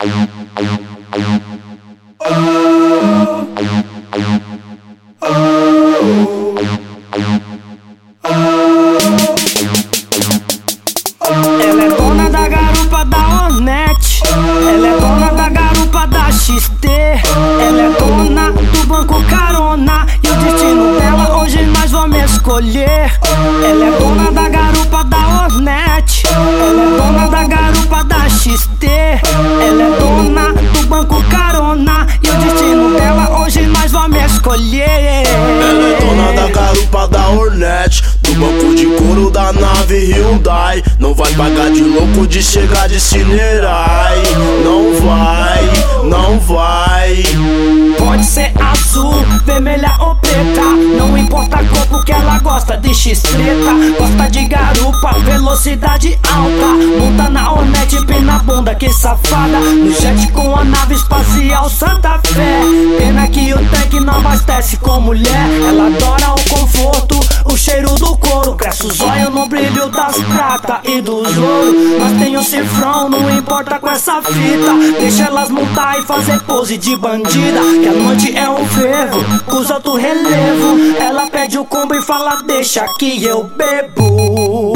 Ela é dona da garupa da Hornet, ela é dona da garupa da XT, ela é dona do banco carona e o destino dela hoje nós vamos escolher. Ela é dona da garupa da Hornet, ela é dona da garupa da XT, ela é dona do banco carona e o destino dela hoje nós vamos escolher. Ela é dona da garupa da Hornet, do banco de couro da nave Hyundai. Não vai pagar de louco de chegar de Cinerai. Não vai, não vai. Pode ser azul, vermelha ou preta, não importa a cor porque ela gosta de x-treta. Gosta de garupa, velocidade alta, monta na Hornet, empina a bunda, que safada. No jet com a nave espacial Santa Fé. Pena que o tanque não abastece com mulher. Ela adora o conforto, o cheiro do couro, cresce os olhos no brilho das prata e dos ouro. Nós tem um cifrão, não importa com essa fita. Deixa elas montar e fazer pose de bandida, que a noite é um fervo, os outros relevo. Ela pede o combo e fala deixa que eu bebo.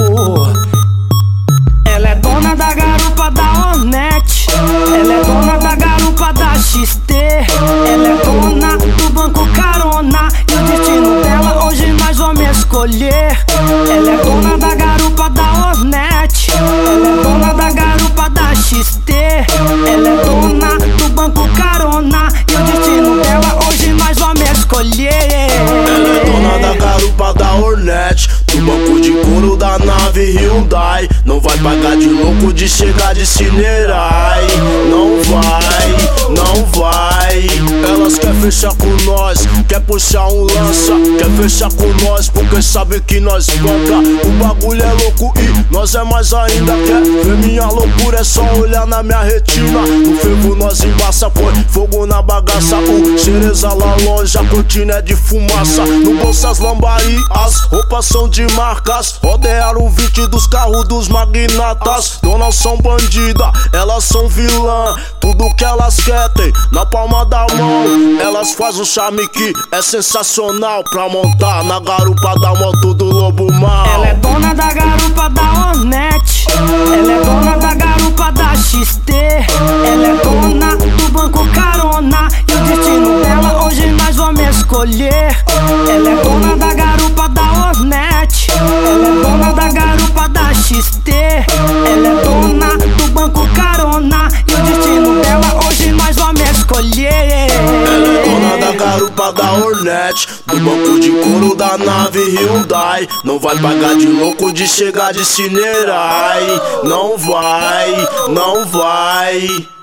Ela é dona da garupa da Hornet, ela é dona da garupa da XT, ela é dona do banco carona e o destino dela hoje nós vamos escolher. Ela é dona da garupa da Hornet, ela é dona da garupa da XT, ela é dona do banco carona e o destino dela hoje nós vamos escolher. Ela é dona da garupa da Hornet, do banco de couro da nave Hyundai. Não vai pagar de louco de chegar de Cinerai. Não vai, não vai. Elas quer fechar com nós, quer puxar um lança, quer fechar com nós porque sabe que nós banca. O bagulho é louco e nós é mais ainda. Quer ver minha loucura, é só olhar na minha retina. No fervo nós embaça, põe fogo na bagaça. O Cereza lá longe, a cortina é de fumaça. No bolso as lambari, as roupas são de marcas. Rodearam o 20 dos carros dos magnatas. Donas são bandida, elas são vilã. Tudo que elas querem na palma da mão. Elas fazem um charme que é sensacional pra montar na garupa da moto do lobo mal. Ela é dona da garupa da Hornet, ela é dona da garupa da XT, ela é dona do banco carona e o destino dela hoje nós vamos escolher. Ela é dona da garupa da Hornet, ela é dona da garupa da XT, ela é dona do banco carona e o destino dela hoje nós vamos escolher. Ela é dona da garupa da Hornet, do banco de couro da nave Hyundai. Não vai pagar de louco de chegar de Cinerai. Não vai, não vai.